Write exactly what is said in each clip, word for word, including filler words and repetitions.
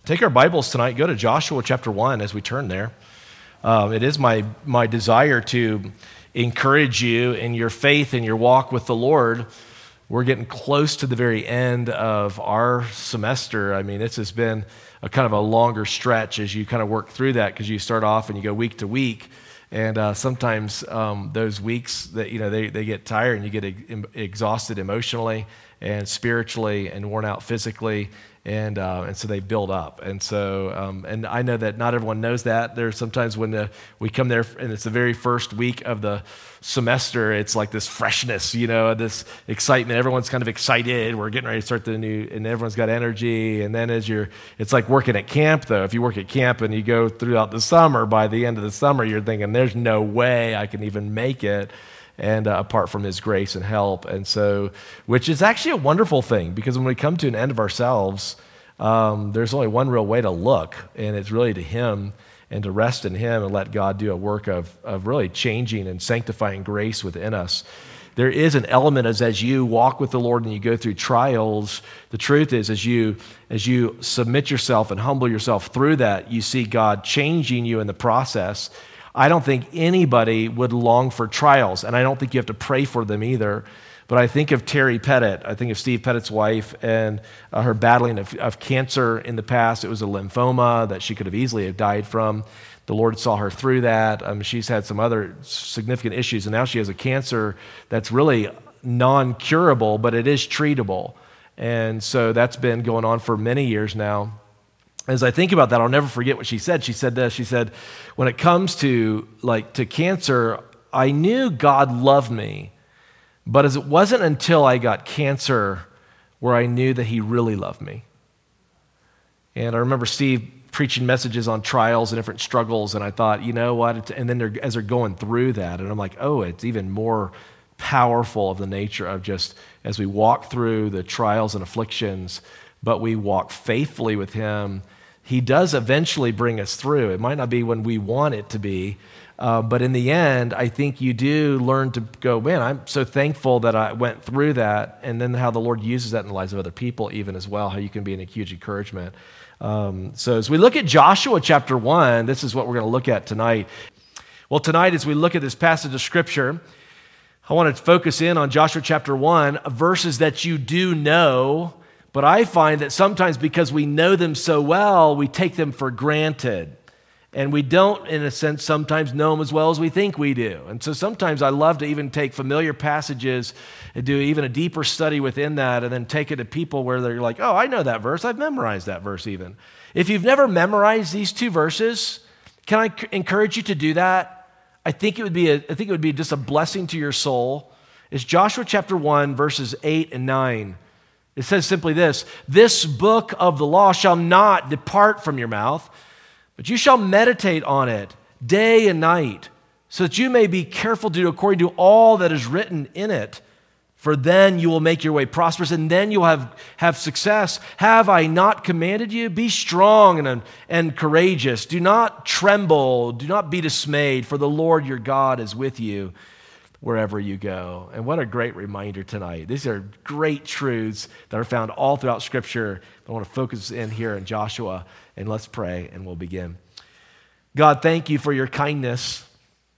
Take our Bibles tonight, go to Joshua chapter one as we turn there. Um, it is my, my desire to encourage you in your faith and your walk with the Lord. We're getting close to the very end of our semester. I mean, this has been a kind of a longer stretch as you kind of work through that, because you start off and you go week to week. And uh, sometimes um, those weeks that, you know, they, they get tired and you get e- exhausted emotionally and spiritually and worn out physically. And uh, and so they build up. And so, um, and I know that not everyone knows that. There's sometimes when the, we come there and it's the very first week of the semester, it's like this freshness, you know, this excitement. Everyone's kind of excited. We're getting ready to start the new, and everyone's got energy. And then as you're, it's like working at camp though. If you work at camp and you go throughout the summer, by the end of the summer, you're thinking, there's no way I can even make it. And uh, apart from his grace and help. And so, which is actually a wonderful thing, because when we come to an end of ourselves, um, there's only one real way to look, and it's really to him and to rest in him and let God do a work of, of really changing and sanctifying grace within us. There is an element as, as you walk with the Lord and you go through trials, the truth is as you, as you submit yourself and humble yourself through that, you see God changing you in the process. I don't think anybody would long for trials, and I don't think you have to pray for them either. But I think of Terry Pettit. I think of Steve Pettit's wife and uh, her battling of, of cancer in the past. It was a lymphoma that she could have easily have died from. The Lord saw her through that. Um, she's had some other significant issues, and now she has a cancer that's really non-curable, but it is treatable. And so that's been going on for many years now. As I think about that, I'll never forget what she said. She said this, she said, when it comes to like to cancer, I knew God loved me, but as it wasn't until I got cancer where I knew that he really loved me. And I remember Steve preaching messages on trials and different struggles, and I thought, you know what? And then they're, as they're going through that, and I'm like, oh, it's even more powerful of the nature of just as we walk through the trials and afflictions, but we walk faithfully with him. He does eventually bring us through. It might not be when we want it to be, uh, but in the end, I think you do learn to go, man, I'm so thankful that I went through that, and then how the Lord uses that in the lives of other people even as well, how you can be a huge encouragement. Um, so as we look at Joshua chapter one, this is what we're going to look at tonight. Well, tonight as we look at this passage of Scripture, I want to focus in on Joshua chapter one, verses that you do know. But I find that sometimes because we know them so well, we take them for granted. And we don't, in a sense, sometimes know them as well as we think we do. And so sometimes I love to even take familiar passages and do even a deeper study within that, and then take it to people where they're like, oh, I know that verse. I've memorized that verse even. If you've never memorized these two verses, can I encourage you to do that? I think it would be a, I think it would be just a blessing to your soul. It's Joshua chapter one, verses eight and nine. It says simply this, this book of the law shall not depart from your mouth, but you shall meditate on it day and night, so that you may be careful to do according to all that is written in it. For then you will make your way prosperous, and then you'll have, have success. Have I not commanded you? Be strong and, and courageous. Do not tremble. Do not be dismayed, for the Lord your God is with you wherever you go. And what a great reminder tonight. These are great truths that are found all throughout Scripture. I want to focus in here in Joshua, and let's pray, and we'll begin. God, thank you for your kindness.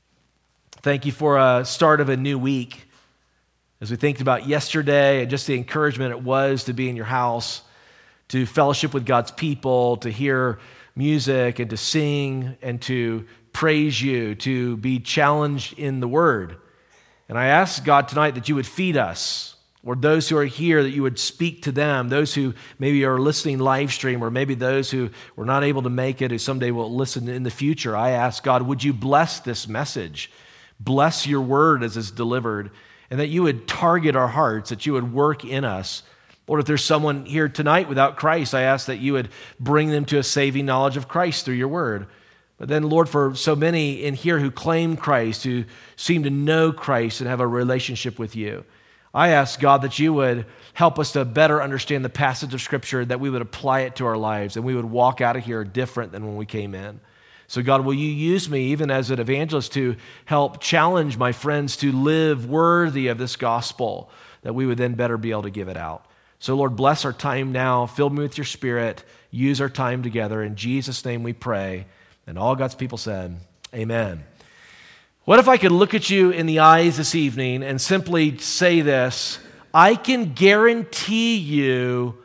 Thank you for a start of a new week. As we think about yesterday and just the encouragement it was to be in your house, to fellowship with God's people, to hear music and to sing and to praise you, to be challenged in the Word. And I ask, God, tonight that you would feed us, or those who are here, that you would speak to them, those who maybe are listening live stream, or maybe those who were not able to make it, who someday will listen in the future. I ask, God, would you bless this message? Bless your word as it's delivered, and that you would target our hearts, that you would work in us. Lord, if there's someone here tonight without Christ, I ask that you would bring them to a saving knowledge of Christ through your word. But then, Lord, for so many in here who claim Christ, who seem to know Christ and have a relationship with you, I ask, God, that you would help us to better understand the passage of Scripture, that we would apply it to our lives, and we would walk out of here different than when we came in. So, God, will you use me even as an evangelist to help challenge my friends to live worthy of this gospel, that we would then better be able to give it out. So Lord, bless our time now. Fill me with your Spirit. Use our time together. In Jesus' name we pray. And all God's people said, amen. What if I could look at you in the eyes this evening and simply say this: I can guarantee you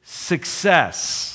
success.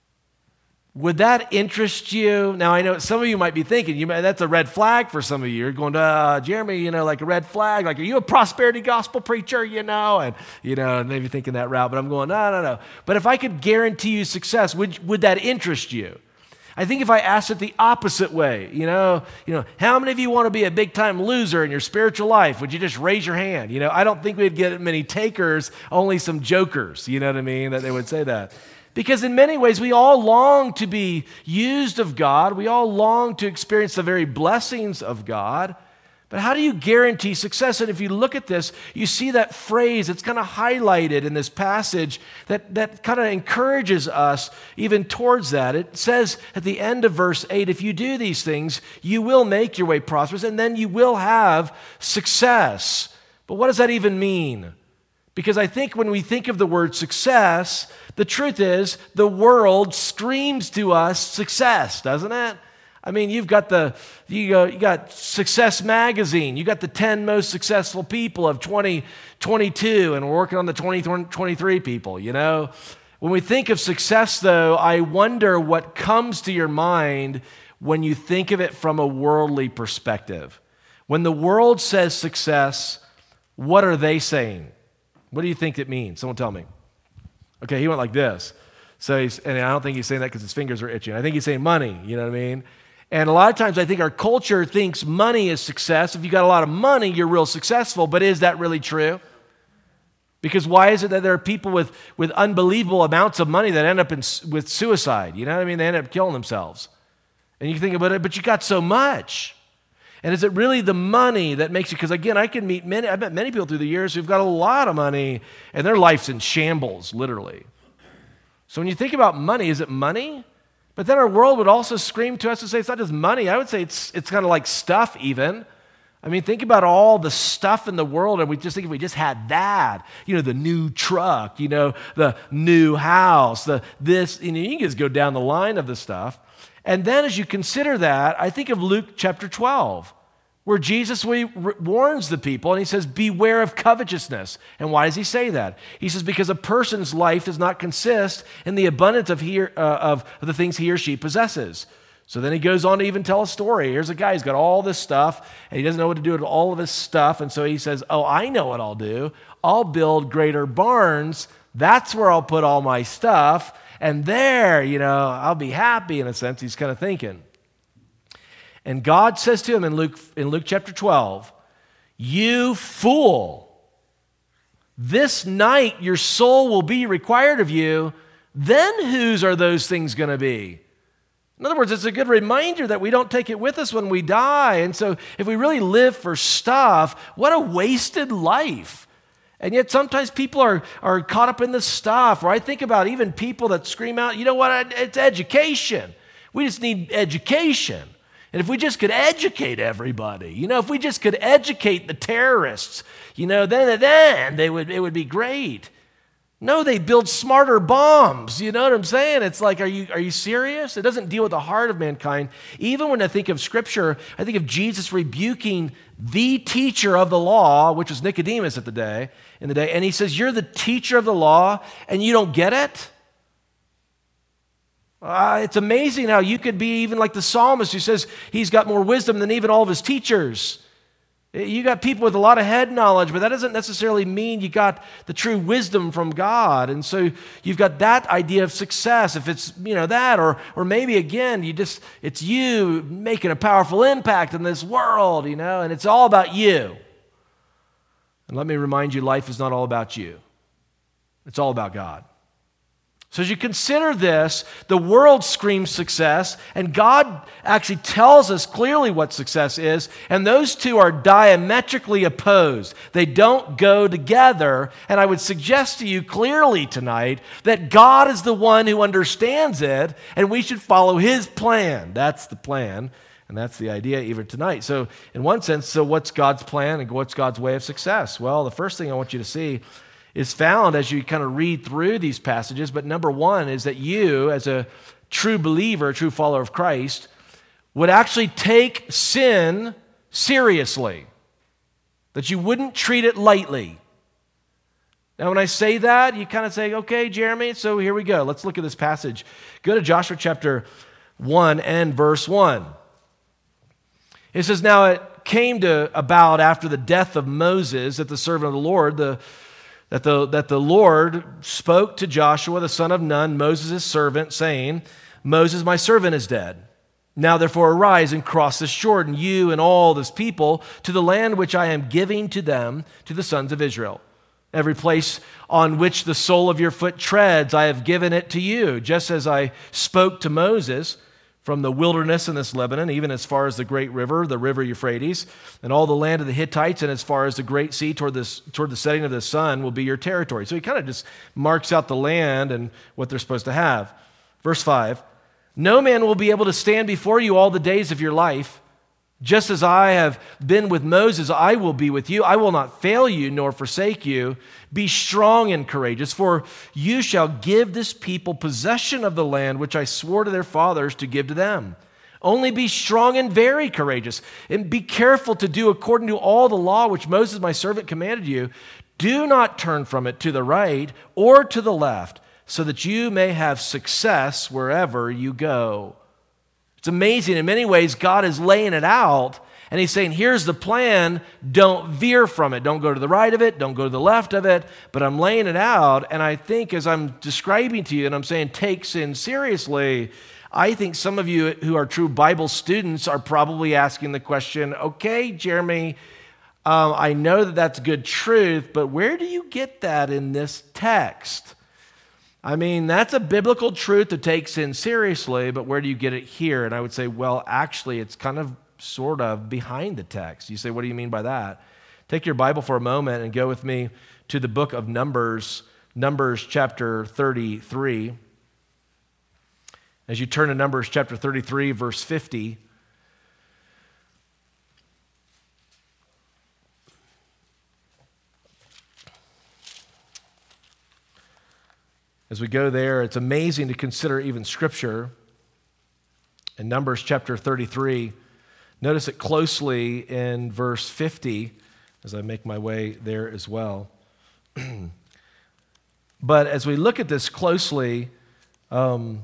Would that interest you? Now, I know some of you might be thinking, you might, that's a red flag for some of you. You're going, uh, Jeremy, you know, like a red flag. Like, are you a prosperity gospel preacher, you know? And, you know, maybe thinking that route. But I'm going, no, no, no. But if I could guarantee you success, would, would that interest you? I think if I asked it the opposite way, you know, you know, how many of you want to be a big-time loser in your spiritual life? Would you just raise your hand? You know, I don't think we'd get many takers, only some jokers, you know what I mean, that they would say that. Because in many ways, we all long to be used of God. We all long to experience the very blessings of God. But how do you guarantee success? And if you look at this, you see that phrase, it's kind of highlighted in this passage that, that kind of encourages us even towards that. It says at the end of verse eight, if you do these things, you will make your way prosperous, and then you will have success. But what does that even mean? Because I think when we think of the word success, the truth is the world screams to us success, doesn't it? I mean, you've got the you go, you got Success Magazine, you got the ten most successful people of twenty twenty-two, and we're working on the twenty twenty-three people, you know? When we think of success, though, I wonder what comes to your mind when you think of it from a worldly perspective. When the world says success, what are they saying? What do you think it means? Someone tell me. Okay, he went like this. So he's, and I don't think he's saying that because his fingers are itching. I think he's saying money, you know what I mean? And a lot of times I think our culture thinks money is success. If you got a lot of money, you're real successful. But is that really true? Because why is it that there are people with, with unbelievable amounts of money that end up in, with suicide? You know what I mean? They end up killing themselves. And you think about it, but you got so much. And is it really the money that makes you, because again, I can meet many, I met many people through the years who've got a lot of money and their life's in shambles, literally. So when you think about money, is it money? But then our world would also scream to us and say, it's not just money. I would say it's it's kind of like stuff even. I mean, think about all the stuff in the world, and we just think if we just had that, you know, the new truck, you know, the new house, the this, you know, you can just go down the line of the stuff. And then as you consider that, I think of Luke chapter twelve, where Jesus warns the people, and he says, beware of covetousness. And why does he say that? He says, because a person's life does not consist in the abundance of, he, uh, of the things he or she possesses. So then he goes on to even tell a story. Here's a guy who's got all this stuff, and he doesn't know what to do with all of his stuff. And so he says, oh, I know what I'll do. I'll build greater barns. That's where I'll put all my stuff. And there, you know, I'll be happy in a sense, he's kind of thinking. And God says to him in Luke, in Luke chapter twelve, you fool, this night your soul will be required of you. Then whose are those things going to be? In other words, it's a good reminder that we don't take it with us when we die. And so if we really live for stuff, what a wasted life. And yet sometimes people are, are caught up in this stuff. Or I think about even people that scream out, you know what, it's education. We just need education. And if we just could educate everybody, you know, if we just could educate the terrorists, you know, then, then they would, it would be great. No, they build smarter bombs. You know what I'm saying? It's like, are you, are you serious? It doesn't deal with the heart of mankind. Even when I think of Scripture, I think of Jesus rebuking the teacher of the law, which was Nicodemus at the day, in the day, and he says, you're the teacher of the law, and you don't get it? Uh, it's amazing how you could be even like the psalmist who says he's got more wisdom than even all of his teachers. You got people with a lot of head knowledge, but that doesn't necessarily mean you got the true wisdom from God. And so you've got that idea of success. If it's, you know, that, or or maybe again, you just, it's you making a powerful impact in this world, you know, and it's all about you. And let me remind you, life is not all about you. It's all about God. So as you consider this, the world screams success, and God actually tells us clearly what success is, and those two are diametrically opposed. They don't go together, and I would suggest to you clearly tonight that God is the one who understands it, and we should follow His plan. That's the plan, and that's the idea even tonight. So in one sense, so what's God's plan and what's God's way of success? Well, the first thing I want you to see is found as you kind of read through these passages. But number one is that you, as a true believer, a true follower of Christ, would actually take sin seriously, that you wouldn't treat it lightly. Now, when I say that, you kind of say, okay, Jeremy, so here we go. Let's look at this passage. Go to Joshua chapter one and verse one. It says, now it came to about after the death of Moses that the servant of the Lord, the, that, the, that the Lord spoke to Joshua, the son of Nun, Moses' servant, saying, Moses, my servant, is dead. Now therefore arise and cross this Jordan, you and all this people, to the land which I am giving to them, to the sons of Israel. Every place on which the sole of your foot treads, I have given it to you, just as I spoke to Moses from the wilderness in this Lebanon, even as far as the great river, the river Euphrates, and all the land of the Hittites, and as far as the great sea toward, this, toward the setting of the sun will be your territory. So he kind of just marks out the land and what they're supposed to have. Verse five, no man will be able to stand before you all the days of your life. Just as I have been with Moses, I will be with you. I will not fail you nor forsake you. Be strong and courageous, for you shall give this people possession of the land which I swore to their fathers to give to them. Only be strong and very courageous, and be careful to do according to all the law which Moses my servant commanded you. Do not turn from it to the right or to the left, so that you may have success wherever you go. It's amazing. In many ways, God is laying it out, and he's saying, here's the plan. Don't veer from it. Don't go to the right of it. Don't go to the left of it. But I'm laying it out, and I think as I'm describing to you, and I'm saying take sin seriously, I think some of you who are true Bible students are probably asking the question, okay, Jeremy, um, I know that that's good truth, but where do you get that in this text? I mean, that's a biblical truth to take sin seriously, but where do you get it here? And I would say, well, actually, it's kind of sort of behind the text. You say, what do you mean by that? Take your Bible for a moment and go with me to the book of Numbers, Numbers chapter thirty-three. As you turn to Numbers chapter thirty-three, verse fifty, as we go there, it's amazing to consider even Scripture. In Numbers chapter thirty-three, notice it closely in verse fifty as I make my way there as well. But as we look at this closely, um,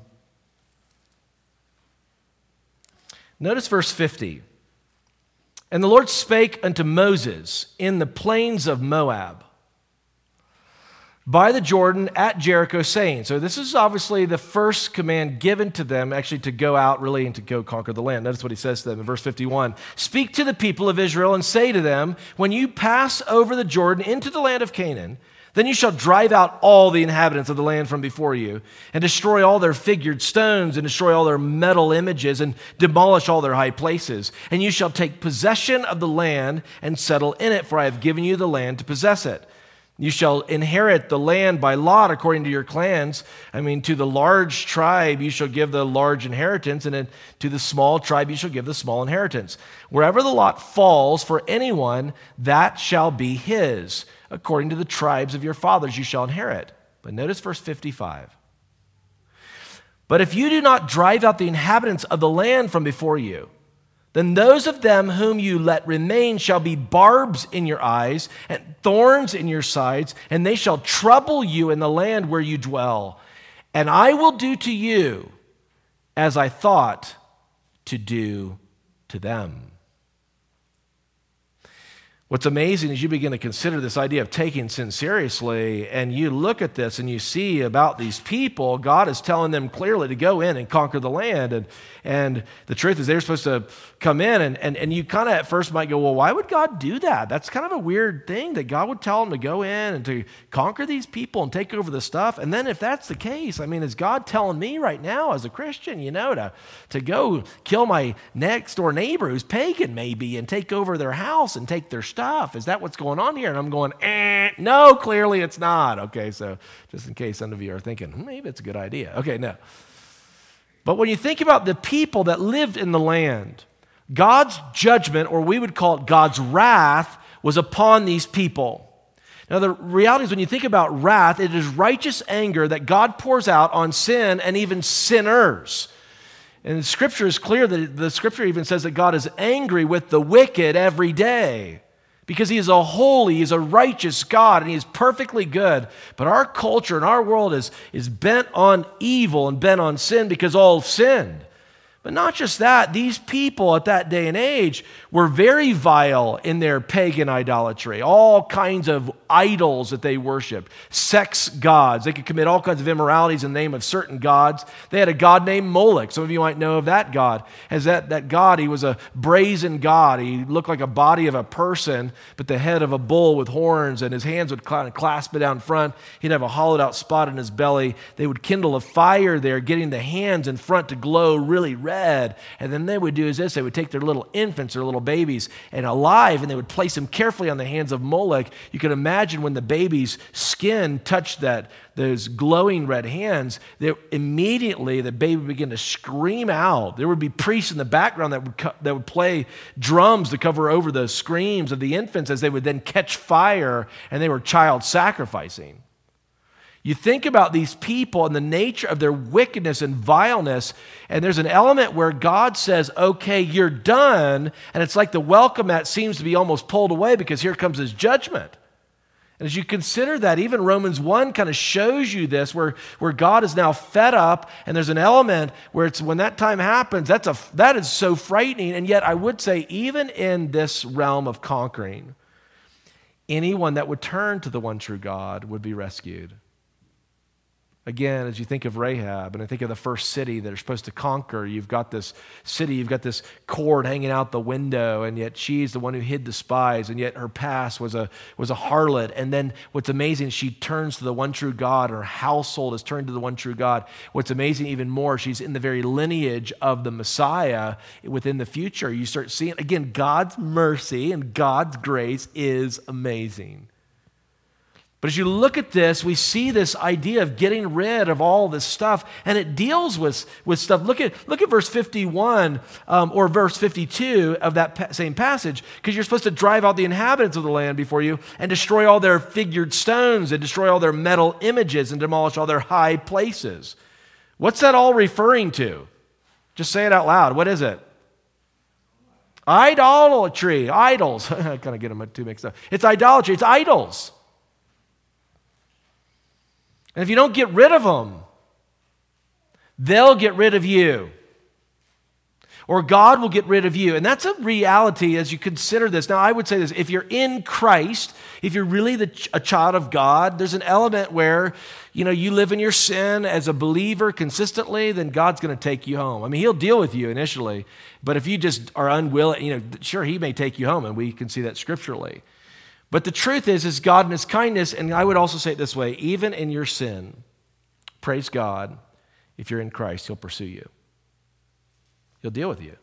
notice verse fifty. And the Lord spake unto Moses in the plains of Moab, by the Jordan at Jericho, saying, so this is obviously the first command given to them actually to go out really and to go conquer the land. Notice what he says to them in verse fifty-one. Speak to the people of Israel and say to them, when you pass over the Jordan into the land of Canaan, then you shall drive out all the inhabitants of the land from before you and destroy all their figured stones and destroy all their metal images and demolish all their high places. And you shall take possession of the land and settle in it, for I have given you the land to possess it. You shall inherit the land by lot according to your clans. I mean, to the large tribe you shall give the large inheritance, and then to the small tribe you shall give the small inheritance. Wherever the lot falls for anyone, that shall be his. According to the tribes of your fathers you shall inherit. But notice verse fifty-five. But if you do not drive out the inhabitants of the land from before you, then those of them whom you let remain shall be barbs in your eyes and thorns in your sides, and they shall trouble you in the land where you dwell. And I will do to you as I thought to do to them. What's amazing is you begin to consider this idea of taking sin seriously, and you look at this and you see about these people, God is telling them clearly to go in and conquer the land. And, and the truth is they're supposed to come in, and, and, and you kind of at first might go, well, why would God do that? That's kind of a weird thing that God would tell them to go in and to conquer these people and take over the stuff. And then if that's the case, I mean, is God telling me right now as a Christian, you know, to, to go kill my next door neighbor who's pagan maybe and take over their house and take their stuff? Is that what's going on here? And I'm going, eh, no, clearly it's not. Okay, so just in case some of you are thinking, hmm, maybe it's a good idea. Okay, no. But when you think about the people that lived in the land, God's judgment, or we would call it God's wrath, was upon these people. Now, the reality is when you think about wrath, it is righteous anger that God pours out on sin and even sinners. And the Scripture is clear that the Scripture even says that God is angry with the wicked every day because he is a holy, he is a righteous God, and he is perfectly good. But our culture and our world is, is bent on evil and bent on sin because all have sinned. But not just that, these people at that day and age were very vile in their pagan idolatry, all kinds of idols that they worshiped, sex gods. They could commit all kinds of immoralities in the name of certain gods. They had a god named Moloch. Some of you might know of that god. As that, that god, he was a brazen god. He looked like a body of a person, but the head of a bull with horns, and his hands would clasp it down front. He'd have a hollowed out spot in his belly. They would kindle a fire there, getting the hands in front to glow really red. Red. And then they would do is this, they would take their little infants or little babies and alive, and they would place them carefully on the hands of Moloch. You can imagine when the baby's skin touched that, those glowing red hands, that immediately the baby would begin to scream out. There would be priests in the background that would, co- that would play drums to cover over the screams of the infants as they would then catch fire, and they were child sacrificing. You think about these people and the nature of their wickedness and vileness, and there's an element where God says, okay, you're done, and it's like the welcome mat seems to be almost pulled away because here comes his judgment. And as you consider that, even Romans one kind of shows you this, where, where God is now fed up, and there's an element where it's when that time happens, that's a, that is so frightening, and yet I would say even in this realm of conquering, anyone that would turn to the one true God would be rescued. Again, as you think of Rahab, and I think of the first city that are supposed to conquer, you've got this city, you've got this cord hanging out the window, and yet she's the one who hid the spies, and yet her past was a was a harlot. And then what's amazing, she turns to the one true God, her household has turned to the one true God. What's amazing even more, she's in the very lineage of the Messiah within the future. You start seeing, again, God's mercy and God's grace is amazing. But as you look at this, we see this idea of getting rid of all this stuff, and it deals with, with stuff. Look at, look at verse fifty-one um, or verse fifty-two of that pa- same passage, because you're supposed to drive out the inhabitants of the land before you and destroy all their figured stones and destroy all their metal images and demolish all their high places. What's that all referring to? Just say it out loud. What is it? Idolatry. Idols. I kind of get them too mixed up. It's idolatry. It's idols. And if you don't get rid of them, they'll get rid of you. Or God will get rid of you. And that's a reality as you consider this. Now, I would say this. If you're in Christ, if you're really the, a child of God, there's an element where, you know, you live in your sin as a believer consistently, then God's going to take you home. I mean, he'll deal with you initially. But if you just are unwilling, you know, sure, he may take you home, and we can see that scripturally. But the truth is, is God in his kindness, and I would also say it this way, even in your sin, praise God, if you're in Christ, he'll pursue you. He'll deal with you.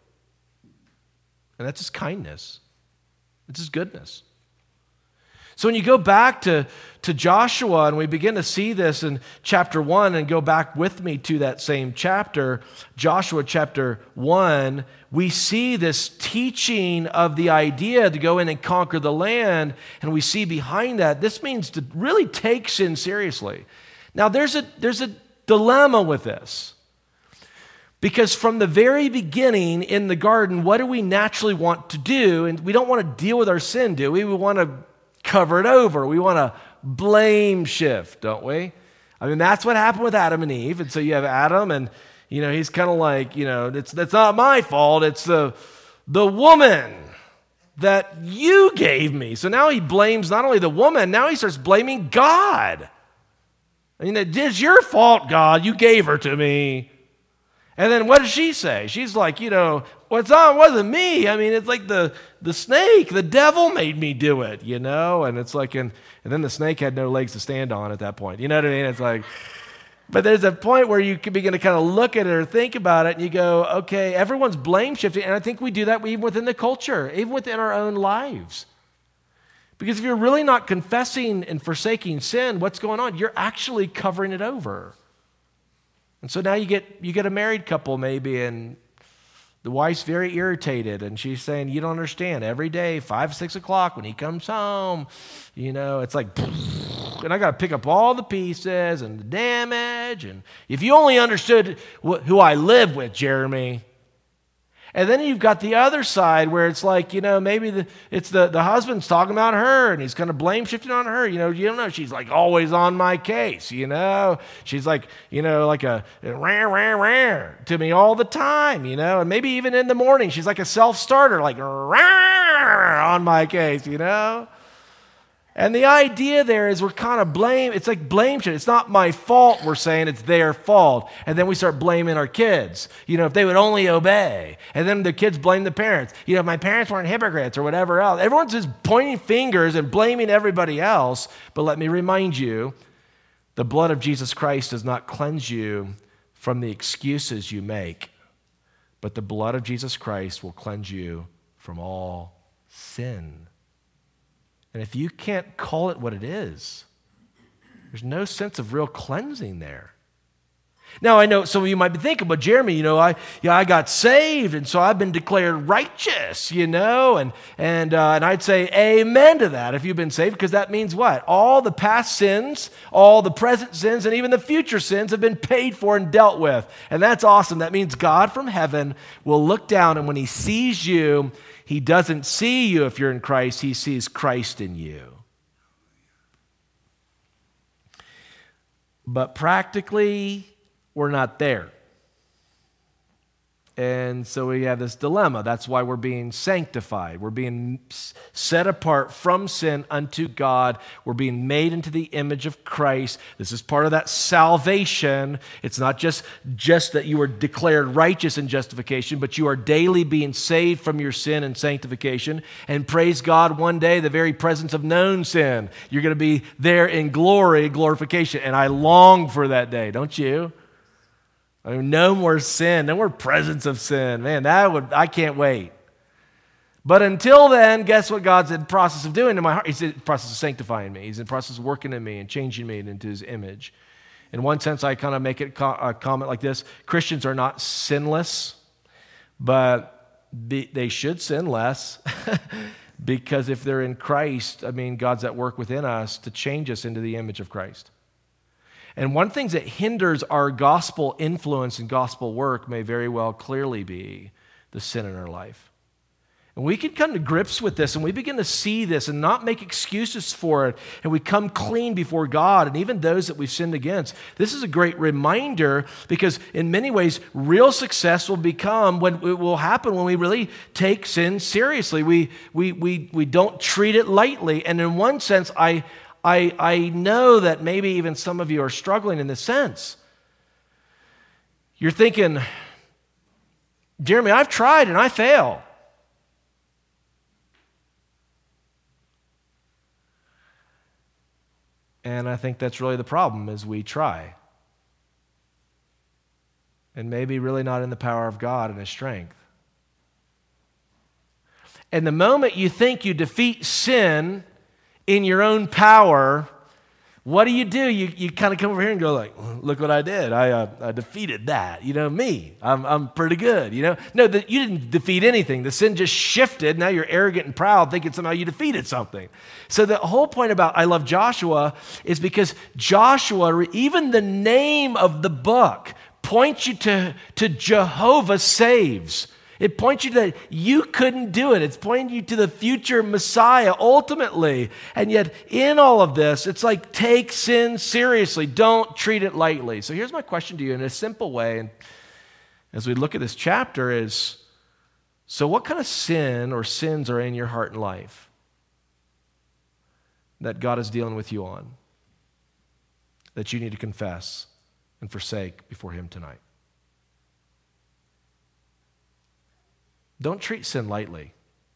And that's his kindness. It's his goodness. So when you go back to, to Joshua, and we begin to see this in chapter one, and go back with me to that same chapter, Joshua chapter one, we see this teaching of the idea to go in and conquer the land, and we see behind that, this means to really take sin seriously. Now, there's a, there's a dilemma with this. Because from the very beginning in the garden, what do we naturally want to do? And we don't want to deal with our sin, do we? We want to cover it over. We want to blame shift, don't we? I mean, that's what happened with Adam and Eve. And so you have Adam, and, you know, he's kind of like, you know, it's that's not my fault. It's the, the woman that you gave me. So now he blames not only the woman, now he starts blaming God. I mean, it's your fault, God. You gave her to me. And then what does she say? She's like, you know, well, it's not, it wasn't me. I mean, it's like the, the snake, the devil made me do it, you know? And it's like, and, and then the snake had no legs to stand on at that point. You know what I mean? It's like, but there's a point where you can begin to kind of look at it or think about it, and you go, okay, everyone's blame shifting. And I think we do that even within the culture, even within our own lives. Because if you're really not confessing and forsaking sin, what's going on? You're actually covering it over. And so now you get you get a married couple maybe, and The wife's very irritated, and she's saying, you don't understand. Every day, five, six o'clock, when he comes home, you know, it's like, and I got to pick up all the pieces and the damage. And if you only understood wh- who I live with, Jeremy. And then you've got the other side where it's like, you know, maybe the, it's the, the husband's talking about her and he's kind of blame shifting on her. You know, you don't know. She's like always on my case, you know. She's like, you know, like a rah, rah, rah to me all the time, you know. And maybe even in the morning, she's like a self-starter, like rah, on my case, you know. And the idea there is we're kind of blame, it's like blame shit. It's not my fault, we're saying, it's their fault. And then we start blaming our kids. You know, if they would only obey. And then the kids blame the parents. You know, if my parents weren't hypocrites or whatever else. Everyone's just pointing fingers and blaming everybody else. But let me remind you, the blood of Jesus Christ does not cleanse you from the excuses you make. But the blood of Jesus Christ will cleanse you from all sin. And if you can't call it what it is, there's no sense of real cleansing there. Now, I know some of you might be thinking, but Jeremy, you know, I yeah, I got saved, and so I've been declared righteous, you know, and and uh, and I'd say amen to that if you've been saved, because that means what? All the past sins, all the present sins, and even the future sins have been paid for and dealt with. And that's awesome. That means God from heaven will look down, and when he sees you, he doesn't see you if you're in Christ. He sees Christ in you. But practically, we're not there. And so we have this dilemma. That's why we're being sanctified. We're being set apart from sin unto God. We're being made into the image of Christ. This is part of that salvation. It's not just, just that you are declared righteous in justification, but you are daily being saved from your sin and sanctification. And praise God, one day, the very presence of known sin. You're going to be there in glory, glorification. And I long for that day, don't you? I mean, no more sin, no more presence of sin. Man, that would, I can't wait. But until then, guess what God's in the process of doing in my heart? He's in the process of sanctifying me. He's in the process of working in me and changing me into his image. In one sense, I kind of make it a comment like this. Christians are not sinless, but they should sin less. Because if they're in Christ, I mean, God's at work within us to change us into the image of Christ. And one thing that hinders our gospel influence and gospel work may very well clearly be the sin in our life. And we can come to grips with this, and we begin to see this and not make excuses for it, and we come clean before God and even those that we've sinned against. This is a great reminder, because in many ways, real success will become when it will happen when we really take sin seriously. We we we we don't treat it lightly. And in one sense, I I, I know that maybe even some of you are struggling in this sense. You're thinking, Jeremy, I've tried and I fail. And I think that's really the problem, is we try. And maybe really not in the power of God and his strength. And the moment you think you defeat sin in your own power, what do you do? You you kind of come over here and go like, look what I did. I uh, I defeated that. You know, me. I'm I'm pretty good. You know, no, the, you didn't defeat anything. The sin just shifted. Now you're arrogant and proud, thinking somehow you defeated something. So the whole point about I love Joshua is because Joshua, even the name of the book, points you to to Jehovah saves. It points you to that you couldn't do it. It's pointing you to the future Messiah ultimately. And yet in all of this, it's like take sin seriously. Don't treat it lightly. So here's my question to you in a simple way. And as we look at this chapter is, so what kind of sin or sins are in your heart and life that God is dealing with you on, that you need to confess and forsake before him tonight? Don't treat sin lightly,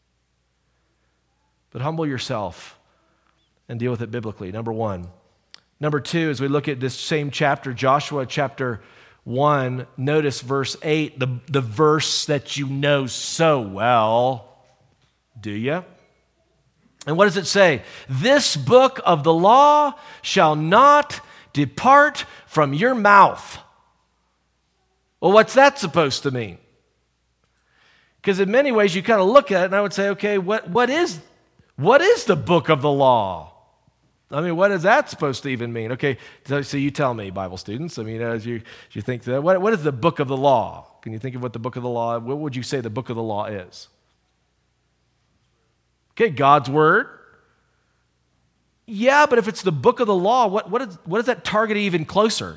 but humble yourself and deal with it biblically, number one. Number two, as we look at this same chapter, Joshua chapter one, notice verse eight, the, the verse that you know so well. Do you? And what does it say? This book of the law shall not depart from your mouth. Well, what's that supposed to mean? Because in many ways, you kind of look at it, and I would say, okay, what, what is what is the book of the law? I mean, what is that supposed to even mean? Okay, so, so you tell me, Bible students. I mean, as you, as you think, that, what, what is the book of the law? Can you think of what the book of the law, what would you say the book of the law is? Okay, God's word. Yeah, but if it's the book of the law, what, what, is, what does that target even closer?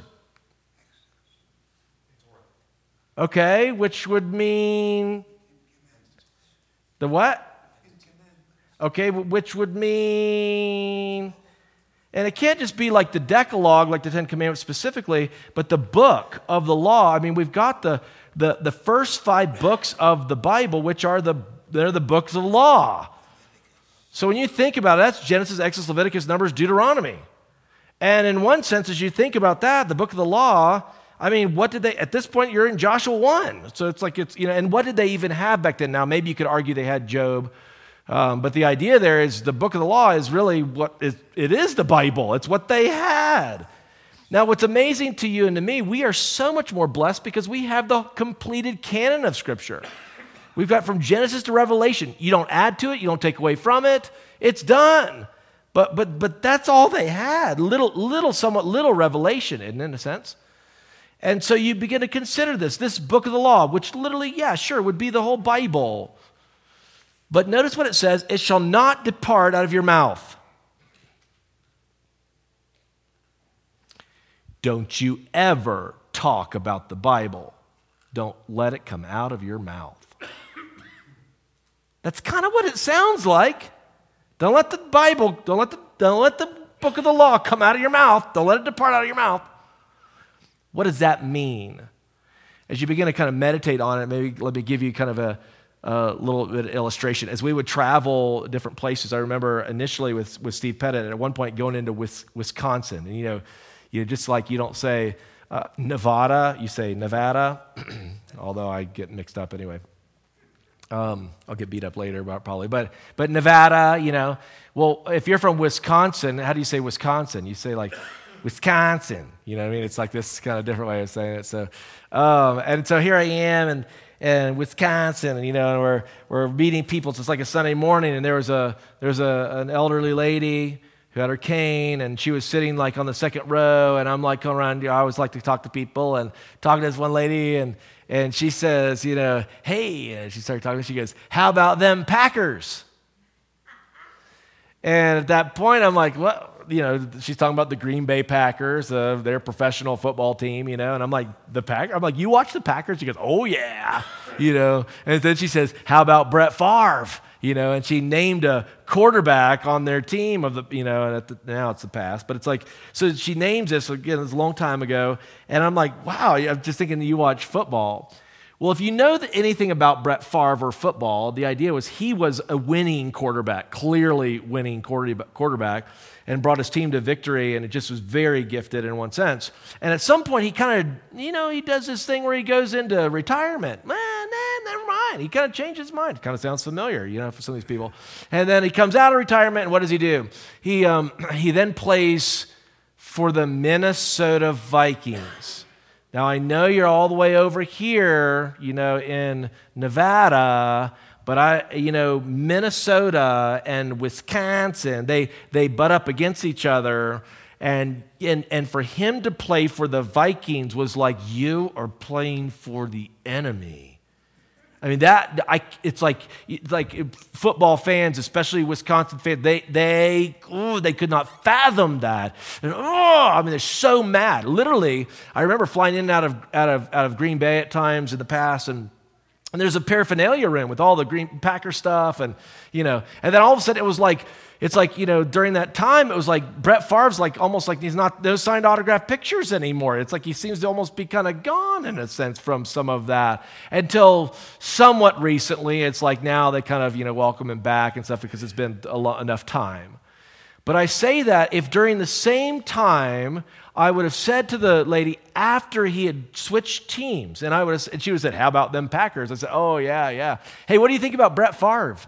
Okay, which would mean the what? Okay, which would mean, and it can't just be like the Decalogue, like the Ten Commandments specifically, but the book of the law. I mean, we've got the the, the first five books of the Bible, which are the they're the books of law. So when you think about it, that's Genesis, Exodus, Leviticus, Numbers, Deuteronomy. And in one sense, as you think about that, the book of the law, I mean, what did they, at this point, you're in Joshua one. So it's like, it's, you know, and what did they even have back then? Now, maybe you could argue they had Job. Um, but the idea there is the book of the law is really what is, it is the Bible. It's what they had. Now, what's amazing to you and to me, we are so much more blessed because we have the completed canon of Scripture. We've got from Genesis to Revelation. You don't add to it. You don't take away from it. It's done. But but but that's all they had. Little, little, somewhat little revelation, isn't it, in a sense? And so you begin to consider this, this book of the law, which literally, yeah, sure, would be the whole Bible. But notice what it says, it shall not depart out of your mouth. Don't you ever talk about the Bible. Don't let it come out of your mouth. That's kind of what it sounds like. Don't let the Bible, don't let the, don't let the book of the law come out of your mouth. Don't let it depart out of your mouth. What does that mean? As you begin to kind of meditate on it, maybe let me give you kind of a, a little bit of illustration. As we would travel different places, I remember initially with, with Steve Pettit, and at one point going into Wisconsin, and you know, you just like you don't say uh, Nevada, you say Nevada, although I get mixed up anyway. Um, I'll get beat up later, probably, but but Nevada, you know. Well, if you're from Wisconsin, how do you say Wisconsin? You say like Wisconsin, you know what I mean? It's like this kind of different way of saying it. So, um, and so here I am, and and Wisconsin, and you know, and we're we're meeting people. So it's like a Sunday morning, and there was a there was a an elderly lady who had her cane, and she was sitting like on the second row, and I'm like going around. You know, I always like to talk to people, and talking to this one lady, and and she says, you know, hey, and she started talking. She goes, "How about them Packers?" And at that point, I'm like, what? You know, she's talking about the Green Bay Packers, uh, their professional football team, you know, and I'm like, the Pack? I'm like, you watch the Packers? She goes, oh, yeah, you know, and then she says, how about Brett Favre? You know, and she named a quarterback on their team of the, you know, and at the, now it's the past, but it's like, so she names this, again, it's a long time ago, and I'm like, wow, I'm just thinking you watch football. Well, if you know that anything about Brett Favre or football, the idea was he was a winning quarterback, clearly winning quarterback, and brought his team to victory, and it just was very gifted in one sense. And at some point, he kind of, you know, he does this thing where he goes into retirement. Man, nah, never mind. He kind of changed his mind. It kind of sounds familiar, you know, for some of these people. And then he comes out of retirement, and what does he do? He um, he then plays for the Minnesota Vikings. Now, I know you're all the way over here, you know, in Nevada, but I, you know, Minnesota and Wisconsin, they they butt up against each other, and and and for him to play for the Vikings was like you are playing for the enemy. I mean that I it's like like football fans, especially Wisconsin fans, they they ooh, they could not fathom that. And oh, I mean they're so mad. Literally, I remember flying in and out of out of out of Green Bay at times in the past, and and there's a paraphernalia room with all the Green Packer stuff, and you know, and then all of a sudden it was like it's like, you know, during that time it was like Brett Favre's like almost like he's not those signed autograph pictures anymore. It's like he seems to almost be kind of gone in a sense from some of that until somewhat recently. It's like now they kind of, you know, welcome him back and stuff because it's been a lot, enough time. But I say that if during the same time I would have said to the lady after he had switched teams, and I would have, and she would have said, "How about them Packers?" I said, "Oh yeah, yeah. Hey, what do you think about Brett Favre?"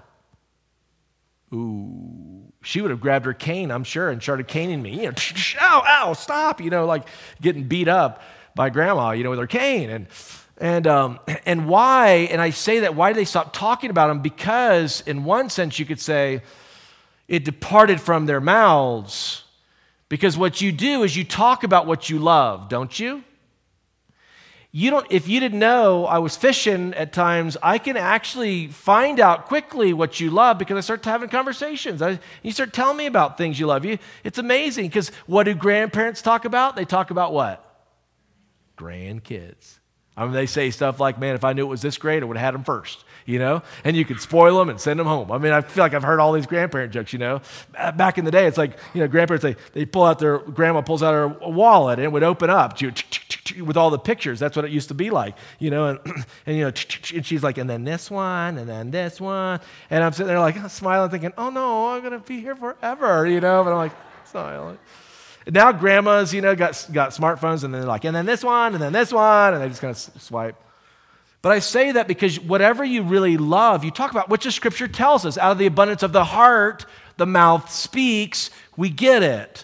Ooh, she would have grabbed her cane, I'm sure, and started caning me. You know, ow, ow, stop! You know, like getting beat up by grandma, you know, with her cane. And And um, and why, and I say that, why did they stop talking about them? Because in one sense you could say it departed from their mouths. Because what you do is you talk about what you love, don't you? You don't, if you didn't know I was fishing at times, I can actually find out quickly what you love because I start having conversations. I, you start telling me about things you love. You, it's amazing because what do grandparents talk about? They talk about what? Grandkids. I mean, they say stuff like, man, if I knew it was this great, I would have had them first, you know? And you could spoil them and send them home. I mean, I feel like I've heard all these grandparent jokes, you know? Back in the day, it's like, you know, grandparents, they, they pull out their, grandma pulls out her wallet and it would open up with all the pictures. That's what it used to be like, you know? And, and you know, and she's like, and then this one, and then this one. And I'm sitting there like smiling, thinking, oh no, I'm going to be here forever, you know? But I'm like, smiling. Now grandmas, you know, got, got smartphones and they're like, and then this one, and then this one, and they just kind of swipe. But I say that because whatever you really love, you talk about, which the Scripture tells us, out of the abundance of the heart, the mouth speaks, we get it.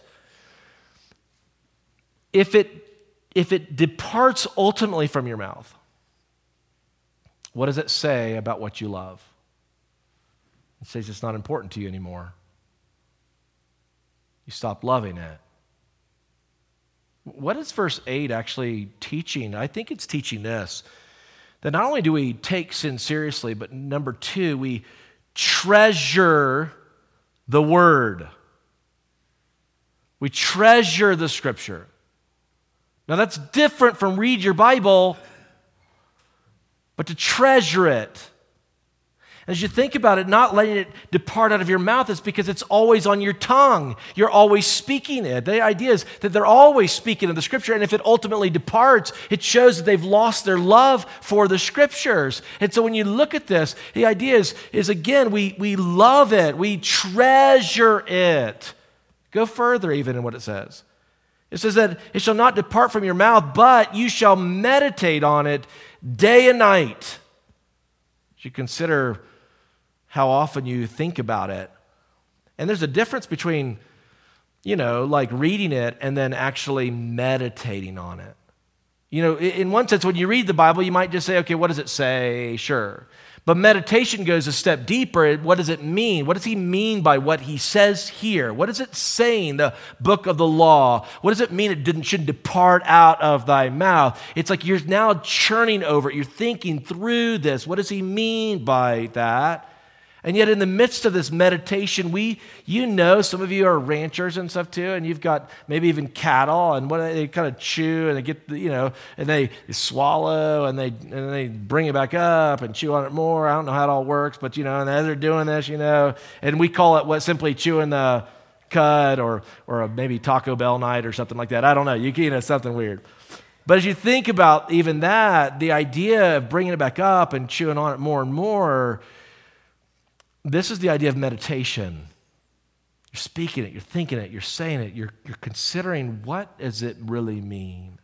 If it, if it departs ultimately from your mouth, what does it say about what you love? It says it's not important to you anymore. You stop loving it. What is verse eight actually teaching? I think it's teaching this, that not only do we take sin seriously, but number two, we treasure the Word. We treasure the Scripture. Now that's different from read your Bible, but to treasure it. As you think about it, not letting it depart out of your mouth is because it's always on your tongue. You're always speaking it. The idea is that they're always speaking of the Scripture, and if it ultimately departs, it shows that they've lost their love for the Scriptures. And so when you look at this, the idea is, is again, we, we love it. We treasure it. Go further even in what it says. It says that it shall not depart from your mouth, but you shall meditate on it day and night. You consider how often you think about it. And there's a difference between, you know, like reading it and then actually meditating on it. You know, in one sense, when you read the Bible, you might just say, okay, what does it say? Sure. But meditation goes a step deeper. What does it mean? What does he mean by what he says here? What is it saying, the book of the law? What does it mean it didn't, shouldn't depart out of thy mouth? It's like you're now churning over it. You're thinking through this. What does he mean by that? And yet in the midst of this meditation, we, you know, some of you are ranchers and stuff too, and you've got maybe even cattle, and what they kind of chew, and they get, you know, and they swallow, and they and they bring it back up and chew on it more. I don't know how it all works, but, you know, and as they're doing this, you know, and we call it what, simply chewing the cud, or or a maybe Taco Bell night or something like that. I don't know. You, you know, something weird. But as you think about even that, the idea of bringing it back up and chewing on it more and more, this is the idea of meditation. You're speaking it, you're thinking it, you're saying it, you're, you're considering what does it really mean.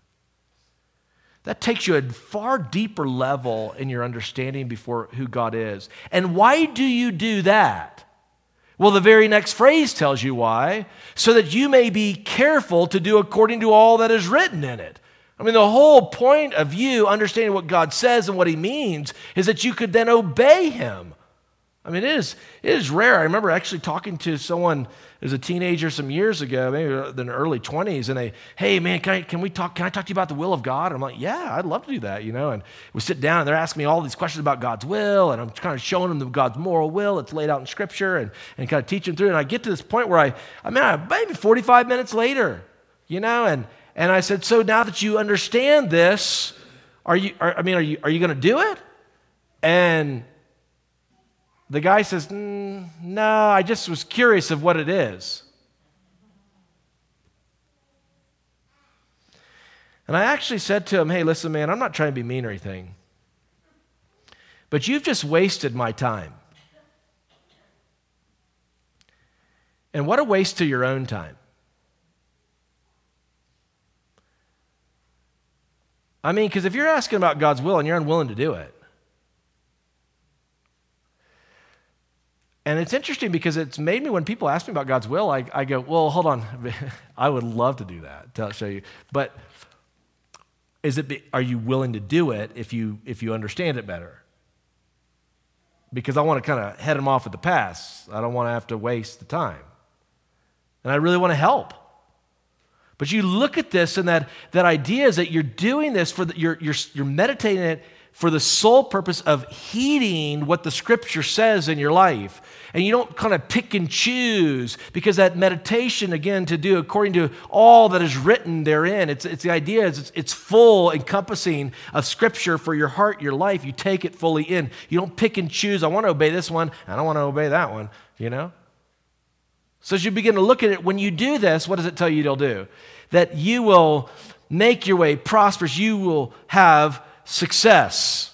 That takes you a far deeper level in your understanding before who God is. And why do you do that? Well, the very next phrase tells you why, so that you may be careful to do according to all that is written in it. I mean, the whole point of you understanding what God says and what he means is that you could then obey him. I mean, it is, it is rare. I remember actually talking to someone as a teenager some years ago, maybe in the early twenties, and they, hey, man, can, I, can we talk, can I talk to you about the will of God? And I'm like, yeah, I'd love to do that, you know. And we sit down, and they're asking me all these questions about God's will, and I'm kind of showing them the God's moral will. It's laid out in Scripture, and, and kind of teaching through. And I get to this point where I, I mean, I, maybe forty-five minutes later, you know, and, and I said, so now that you understand this, are you, are, I mean, are you, are you going to do it? And the guy says, mm, no, I just was curious of what it is. And I actually said to him, hey, listen, man, I'm not trying to be mean or anything, but you've just wasted my time. And what a waste of your own time. I mean, because if you're asking about God's will and you're unwilling to do it, and it's interesting because it's made me, when people ask me about God's will, I, I go, well, hold on. I would love to do that, to show you. But Is it, be, are you willing to do it if you, if you understand it better? Because I want to kind of head them off at the pass. I don't want to have to waste the time. And I really want to help. But you look at this, and that, that idea is that you're doing this for the, you're, you're, you're meditating it for the sole purpose of heeding what the Scripture says in your life. And you don't kind of pick and choose, because that meditation, again, to do according to all that is written therein, it's, it's the idea is it's, it's full, encompassing of Scripture for your heart, your life. You take it fully in. You don't pick and choose. I want to obey this one. I don't want to obey that one, you know? So as you begin to look at it, when you do this, what does it tell you it'll do? That you will make your way prosperous. You will have success.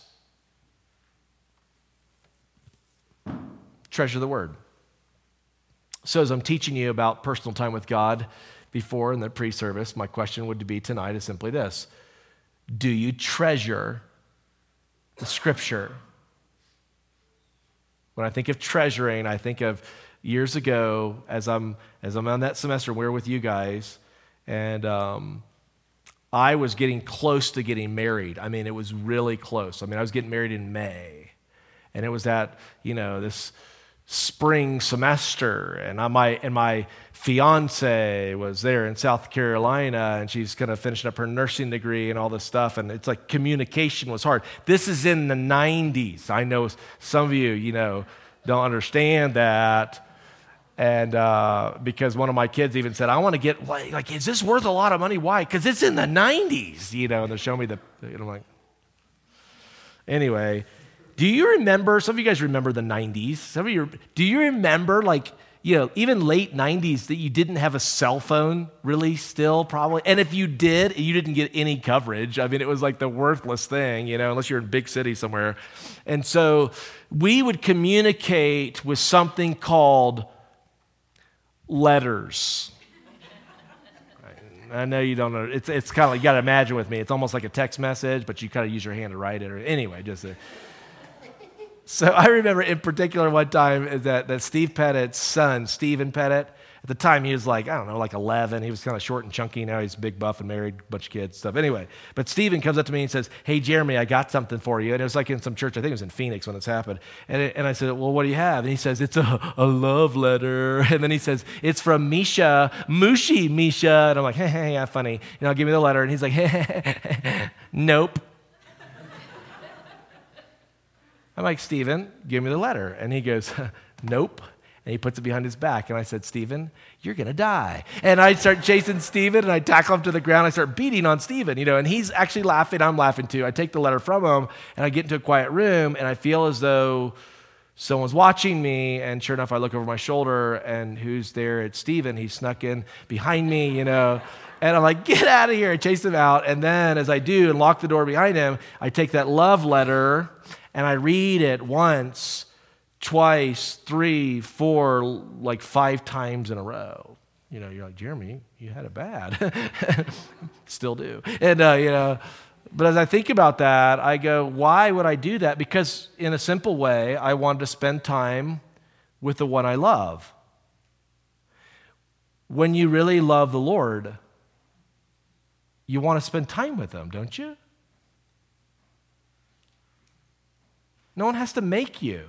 Treasure the Word. So as I'm teaching you about personal time with God before in the pre-service, my question would be tonight is simply this. Do you treasure the Scripture? When I think of treasuring, I think of years ago, as I'm as I'm on that semester, we were with you guys, and um, I was getting close to getting married. I mean, it was really close. I mean, I was getting married in May, and it was that, you know, this spring semester, and I, my and my fiance was there in South Carolina, and she's kind of finishing up her nursing degree and all this stuff, and it's like communication was hard. This is in the nineties. I know some of you, you know, don't understand that. And uh, because one of my kids even said, I want to get, like, like, is this worth a lot of money? Why? Because it's in the nineties, you know, and they're showing me the, you know, like, anyway, do you remember, some of you guys remember the nineties? Some of you, do you remember, like, you know, even late nineties that you didn't have a cell phone, really, still, probably? And if you did, you didn't get any coverage. I mean, it was like the worthless thing, you know, unless you're in a big city somewhere. And so we would communicate with something called letters. I know you don't know. It's it's kind of like, you got to imagine with me. It's almost like a text message, but you kind of use your hand to write it. Or anyway, just a, so I remember in particular one time is that that Steve Pettit's son, Stephen Pettit. At the time, he was like, I don't know, like eleven. He was kind of short and chunky. Now he's big, buff, and married, bunch of kids, stuff. Anyway, but Stephen comes up to me and says, hey, Jeremy, I got something for you. And it was like in some church. I think it was in Phoenix when this happened. And, it, and I said, well, what do you have? And he says, it's a, a love letter. And then he says, it's from Misha, Mushi Misha. And I'm like, hey, hey, yeah, funny. You know, give me the letter. And he's like, hey, nope. I'm like, Stephen, give me the letter. And he goes, nope. And he puts it behind his back. And I said, Stephen, you're going to die. And I start chasing Stephen, and I tackle him to the ground. I start beating on Stephen, you know, and he's actually laughing. I'm laughing too. I take the letter from him, and I get into a quiet room, and I feel as though someone's watching me. And sure enough, I look over my shoulder, and who's there? It's Stephen. He snuck in behind me, you know. And I'm like, get out of here. I chase him out. And then as I do and lock the door behind him, I take that love letter, and I read it once, twice, three, four, like five times in a row. You know, you're like, Jeremy, you had it bad. Still do. And, uh, you know, but as I think about that, I go, why would I do that? Because in a simple way, I wanted to spend time with the one I love. When you really love the Lord, you want to spend time with Him, don't you? No one has to make you.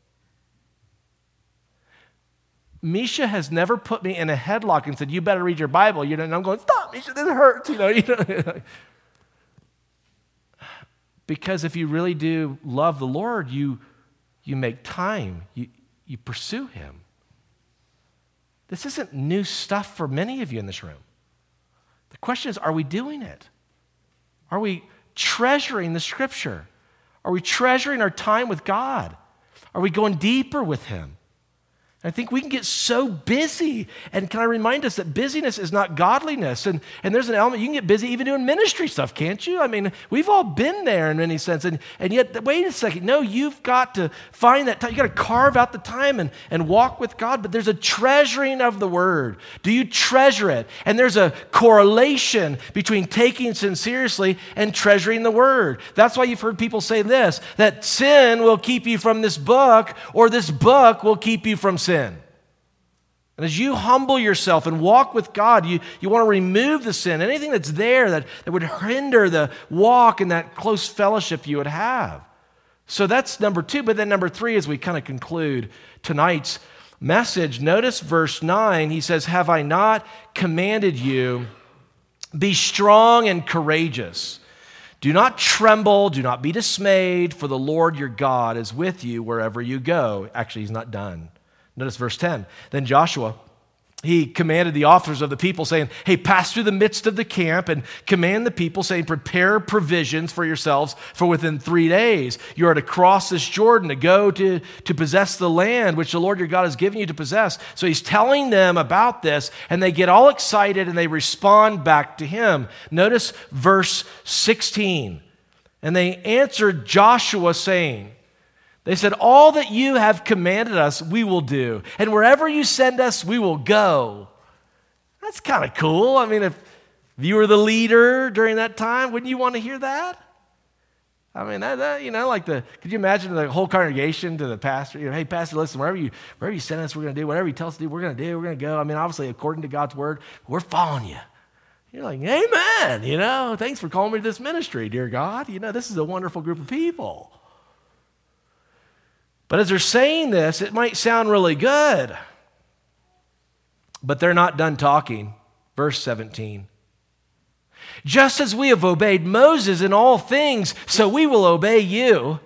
Misha has never put me in a headlock and said, you better read your Bible. You know, and I'm going, stop, Misha, this hurts. You know, you know. Because if you really do love the Lord, you, you make time. You, you pursue Him. This isn't new stuff for many of you in this room. The question is, are we doing it? Are we treasuring the Scripture? Are we treasuring our time with God? Are we going deeper with Him? I think we can get so busy. And can I remind us that busyness is not godliness? And, and there's an element, you can get busy even doing ministry stuff, can't you? I mean, we've all been there in many sense. And, and yet, wait a second. No, you've got to find that time. You've got to carve out the time and, and walk with God. But there's a treasuring of the Word. Do you treasure it? And there's a correlation between taking sin seriously and treasuring the Word. That's why you've heard people say this, that sin will keep you from this book, or this book will keep you from sin. And as you humble yourself and walk with God, you, you want to remove the sin, anything that's there that, that would hinder the walk and that close fellowship you would have. So that's number two. But then number three, as we kind of conclude tonight's message, notice verse nine. He says, have I not commanded you, be strong and courageous. Do not tremble, do not be dismayed, for the Lord your God is with you wherever you go. Actually, he's not done. Notice verse ten. Then Joshua, he commanded the officers of the people, saying, hey, pass through the midst of the camp and command the people, saying, prepare provisions for yourselves, for within three days you are to cross this Jordan to go to, to possess the land which the Lord your God has given you to possess. So he's telling them about this, and they get all excited and they respond back to him. Notice verse sixteen. And they answered Joshua, saying, they said, all that you have commanded us, we will do. And wherever you send us, we will go. That's kind of cool. I mean, if you were the leader during that time, wouldn't you want to hear that? I mean, that, that you know, like the, could you imagine the whole congregation to the pastor, you know, hey, pastor, listen, wherever you, wherever you send us, we're going to do. Whatever you tell us to do, we're going to do. We're going to go. I mean, obviously, according to God's word, we're following you. You're like, amen, you know, thanks for calling me to this ministry, dear God. You know, this is a wonderful group of people. But as they're saying this, it might sound really good. But they're not done talking. Verse seventeen. Just as we have obeyed Moses in all things, so we will obey you.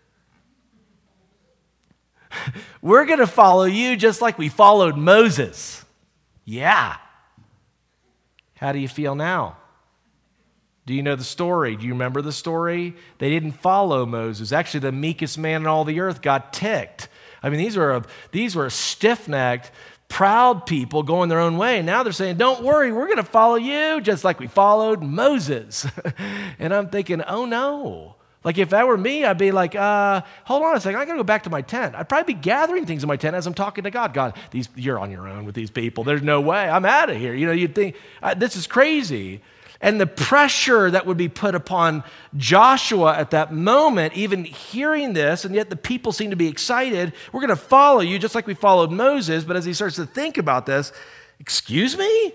We're going to follow you just like we followed Moses. Yeah. How do you feel now? Do you know the story? Do you remember the story? They didn't follow Moses. Actually, the meekest man in all the earth got ticked. I mean, these were, these were stiff-necked, proud people going their own way. And now they're saying, don't worry, we're going to follow you just like we followed Moses. And I'm thinking, oh no. Like if that were me, I'd be like, uh, hold on a second, I got to go back to my tent. I'd probably be gathering things in my tent as I'm talking to God. God, these, you're on your own with these people. There's no way. I'm out of here. You know, you'd think, uh, this is crazy. And the pressure that would be put upon Joshua at that moment, even hearing this, and yet the people seem to be excited. We're going to follow you just like we followed Moses. But as he starts to think about this, excuse me?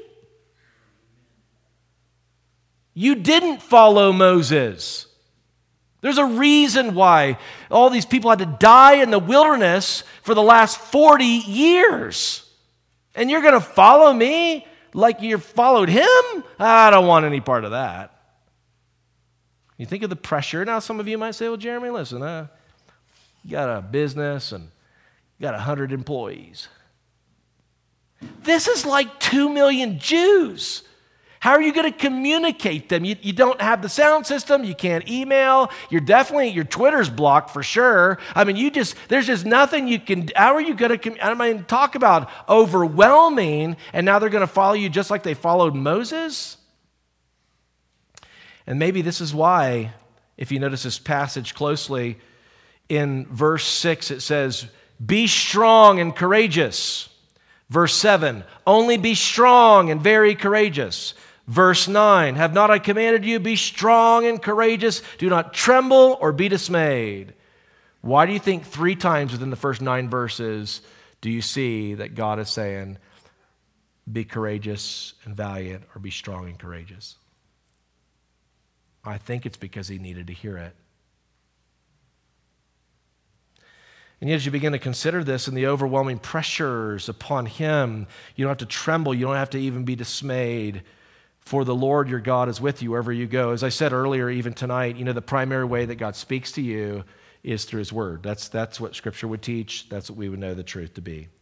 You didn't follow Moses. There's a reason why all these people had to die in the wilderness for the last forty years. And you're going to follow me like you followed him? I don't want any part of that. You think of the pressure. Now some of you might say, well, Jeremy, listen, uh, you got a business and you got one hundred employees. This is like two million Jews. How are you going to communicate them? You, you don't have the sound system. You can't email. You're definitely, your Twitter's blocked for sure. I mean, you just, there's just nothing you can, how are you going to, I mean, talk about overwhelming, and now they're going to follow you just like they followed Moses? And maybe this is why, if you notice this passage closely, in verse six it says, be strong and courageous. Verse seven, only be strong and very courageous. Verse nine, have not I commanded you, be strong and courageous, do not tremble or be dismayed. Why do you think three times within the first nine verses do you see that God is saying, be courageous and valiant, or be strong and courageous? I think it's because he needed to hear it. And yet as you begin to consider this and the overwhelming pressures upon him, you don't have to tremble, you don't have to even be dismayed, for the Lord your God is with you wherever you go. As I said earlier, even tonight, you know, the primary way that God speaks to you is through his word. That's, that's what Scripture would teach. That's what we would know the truth to be.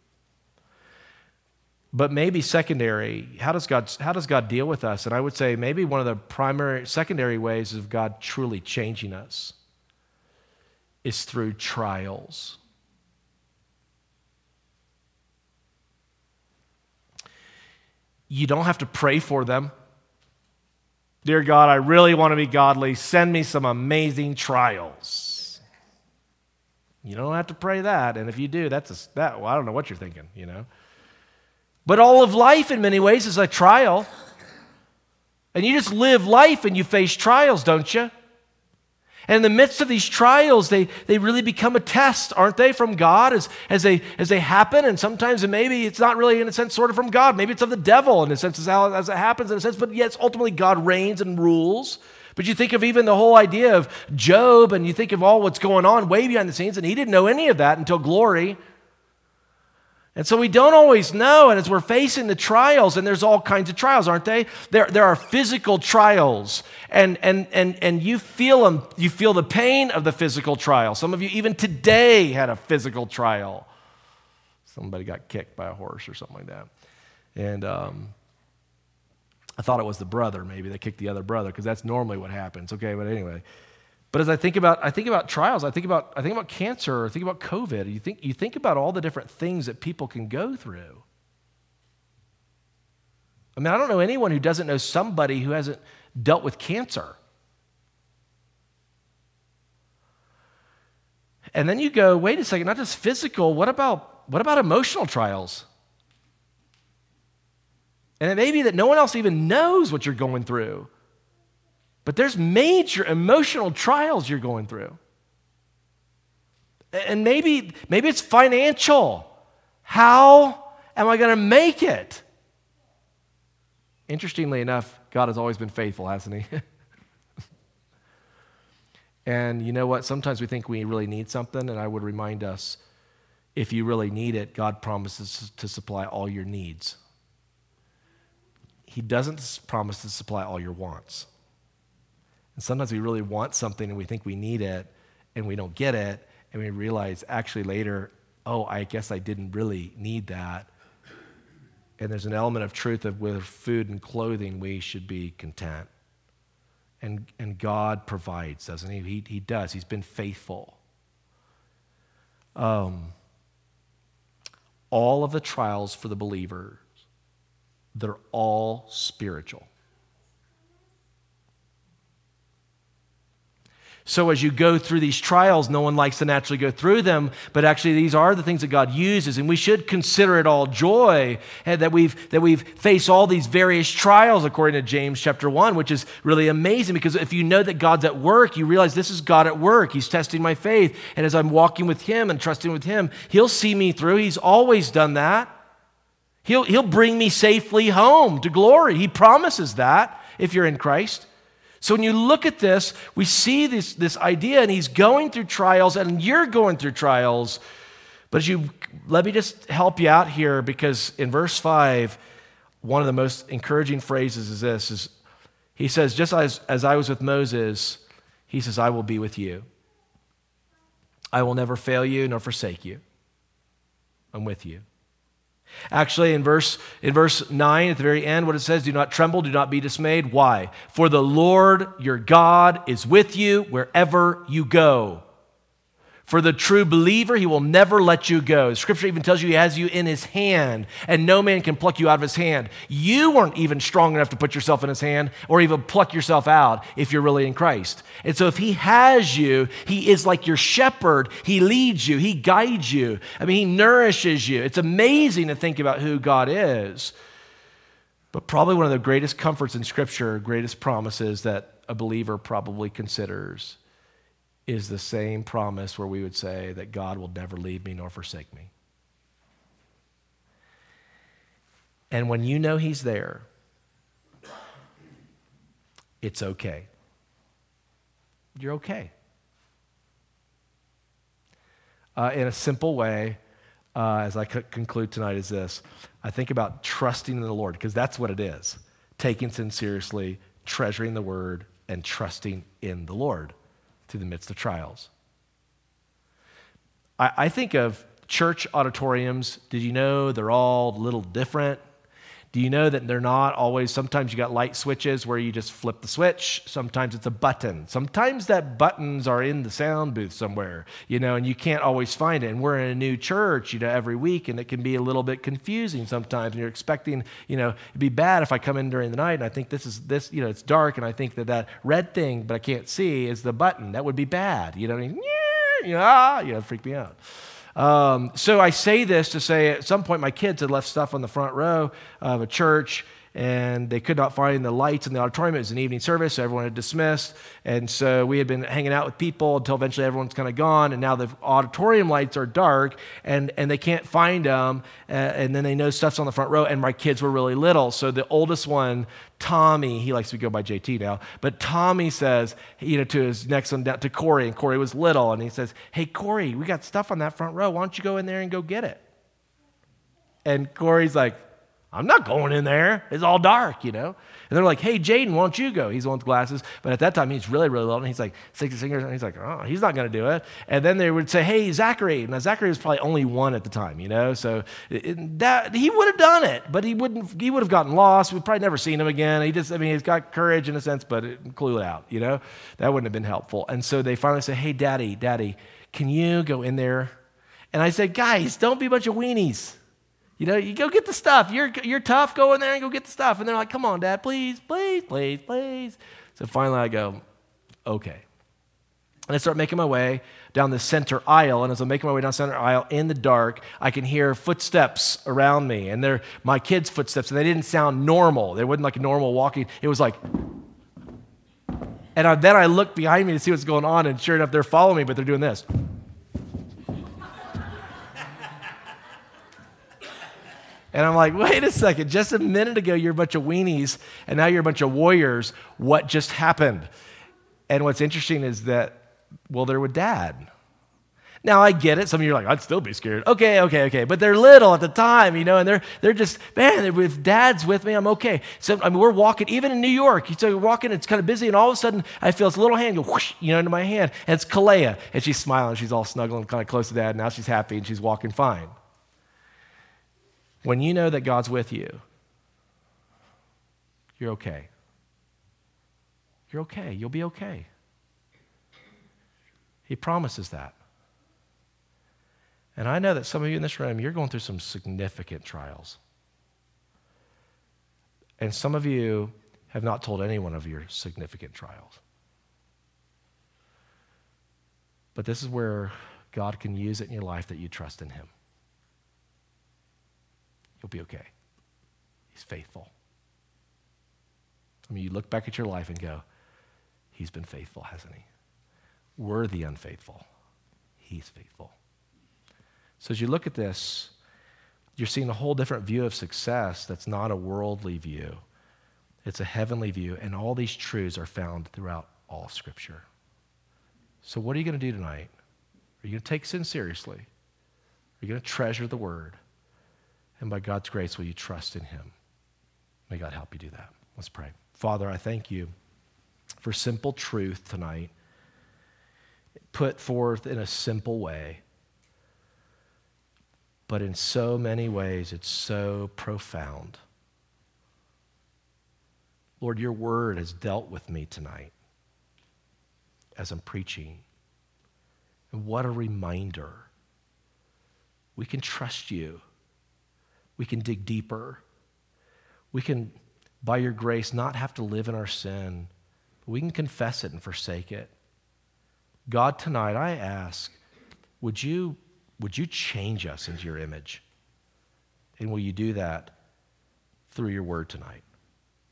But maybe secondary, how does God, how does God deal with us? And I would say maybe one of the primary, secondary ways of God truly changing us is through trials. You don't have to pray for them. Dear God, I really want to be godly. Send me some amazing trials. You don't have to pray that. And if you do, that's a, that, well, I don't know what you're thinking, you know. But all of life in many ways is a trial. And you just live life and you face trials, don't you? And in the midst of these trials, they, they really become a test, aren't they, from God as, as, they, as they happen? And sometimes maybe it's not really, in a sense, sort of from God. Maybe it's of the devil, in a sense, as, how, as it happens, in a sense. But yes, ultimately, God reigns and rules. But you think of even the whole idea of Job, and you think of all what's going on way behind the scenes, and he didn't know any of that until glory. And so we don't always know, and as we're facing the trials, and there's all kinds of trials, aren't they? There, there are physical trials, and, and, and, and you feel them, you feel the pain of the physical trial. Some of you even today had a physical trial. Somebody got kicked by a horse or something like that. And um, I thought it was the brother, maybe they kicked the other brother, because that's normally what happens. Okay, but anyway. But as I think about, I think about trials, I think about, I think about cancer, I think about COVID. You think, you think about all the different things that people can go through. I mean, I don't know anyone who doesn't know somebody who hasn't dealt with cancer. And then you go, wait a second, not just physical, what about, what about emotional trials? And it may be that no one else even knows what you're going through. But there's major emotional trials you're going through. And maybe, maybe it's financial. How am I going to make it? Interestingly enough, God has always been faithful, hasn't he? And you know what? Sometimes we think we really need something, and I would remind us, if you really need it, God promises to supply all your needs. He doesn't promise to supply all your wants. And sometimes we really want something and we think we need it and we don't get it, and we realize actually later, oh, I guess I didn't really need that. And there's an element of truth of with food and clothing we should be content. And, and God provides, doesn't he? He, he does. He's been faithful. Um, all of the trials for the believers, they're all spiritual. So as you go through these trials, no one likes to naturally go through them, but actually these are the things that God uses, and we should consider it all joy and that we've that we've faced all these various trials according to James chapter one, which is really amazing, because if you know that God's at work, you realize this is God at work. He's testing my faith, and as I'm walking with him and trusting with him, he'll see me through. He's always done that. He'll, he'll bring me safely home to glory. He promises that if you're in Christ. So when you look at this, we see this, this idea, and he's going through trials, and you're going through trials. But as you, let me just help you out here, because in verse five, one of the most encouraging phrases is this, is he says, just as, as I was with Moses, he says, I will be with you. I will never fail you nor forsake you. I'm with you. Actually, in verse, in verse nine, at the very end, what it says, do not tremble, do not be dismayed. Why? For the Lord your God is with you wherever you go. For the true believer, he will never let you go. The scripture even tells you he has you in his hand, and no man can pluck you out of his hand. You weren't even strong enough to put yourself in his hand or even pluck yourself out if you're really in Christ. And so if he has you, he is like your shepherd. He leads you. He guides you. I mean, he nourishes you. It's amazing to think about who God is. But probably one of the greatest comforts in scripture, greatest promises that a believer probably considers is the same promise where we would say that God will never leave me nor forsake me. And when you know he's there, it's okay. You're okay. Uh, in a simple way, uh, as I c- conclude tonight, is this. I think about trusting in the Lord, because that's what it is. Taking sin seriously, treasuring the word, and trusting in the Lord through the midst of trials. I, I think of church auditoriums. Did you know they're all a little different? Do you know that they're not always, sometimes you got light switches where you just flip the switch. Sometimes it's a button. Sometimes that buttons are in the sound booth somewhere, you know, and you can't always find it. And we're in a new church, you know, every week, and it can be a little bit confusing sometimes. And you're expecting, you know, it'd be bad if I come in during the night and I think this is this, you know, it's dark, and I think that that red thing, but I can't see, is the button. That would be bad. You know what I mean? You know, ah, you know, freak me out. Um, so I say this to say at some point my kids had left stuff on the front row of a church, and they could not find the lights in the auditorium. It was an evening service, so everyone had dismissed. And so we had been hanging out with people until eventually everyone's kind of gone, and now the auditorium lights are dark, and, and they can't find them, uh, and then they know stuff's on the front row, and my kids were really little. So the oldest one, Tommy, he likes to go by J T now, but Tommy says, you know, to his next one down to Corey, and Corey was little, and he says, hey, Corey, we got stuff on that front row. Why don't you go in there and go get it? And Corey's like, I'm not going in there. It's all dark, you know? And they're like, hey, Jaden, why don't you go? He's the one with glasses. But at that time, he's really, really little. And he's like sixty fingers. And he's like, oh, he's not going to do it. And then they would say, hey, Zachary. Now, Zachary was probably only one at the time, you know? So it, that he would have done it, but he wouldn't. He would have gotten lost. We'd probably never seen him again. He just, I mean, he's got courage in a sense, but it clued out, you know? That wouldn't have been helpful. And so they finally say, hey, Daddy, Daddy, can you go in there? And I said, guys, don't be a bunch of weenies. You know, you go get the stuff. You're you're tough. Go in there and go get the stuff. And they're like, come on, Dad, please, please, please, please. So finally I go, okay. And I start making my way down the center aisle. And as I'm making my way down the center aisle in the dark, I can hear footsteps around me. And they're my kids' footsteps. And they didn't sound normal. They wasn't like a normal walking. It was like, and I, then I look behind me to see what's going on. And sure enough, they're following me, but they're doing this. And I'm like, wait a second, just a minute ago you're a bunch of weenies, and now you're a bunch of warriors. What just happened? And what's interesting is that, well, they're with Dad. Now, I get it. Some of you are like, I'd still be scared. Okay, okay, okay. But they're little at the time, you know, and they're they're just, man, if Dad's with me, I'm okay. So, I mean, we're walking, even in New York, so we're walking, it's kind of busy, and all of a sudden, I feel this little hand go whoosh, you know, into my hand, and it's Kalea, and she's smiling, she's all snuggling kind of close to Dad, and now she's happy, and she's walking fine. When you know that God's with you, you're okay. You're okay. You'll be okay. He promises that. And I know that some of you in this room, you're going through some significant trials. And some of you have not told anyone of your significant trials. But this is where God can use it in your life that you trust in him. You'll be okay. He's faithful. I mean, you look back at your life and go, he's been faithful, hasn't he? We're the unfaithful. He's faithful. So as you look at this, you're seeing a whole different view of success that's not a worldly view. It's a heavenly view, and all these truths are found throughout all of Scripture. So what are you going to do tonight? Are you going to take sin seriously? Are you going to treasure the Word? And by God's grace, will you trust in him? May God help you do that. Let's pray. Father, I thank you for simple truth tonight, put forth in a simple way, but in so many ways, it's so profound. Lord, your word has dealt with me tonight as I'm preaching. And what a reminder. We can trust you. We can dig deeper. We can, by your grace, not have to live in our sin, but we can confess it and forsake it. God, tonight I ask, would you, would you change us into your image? And will you do that through your word tonight?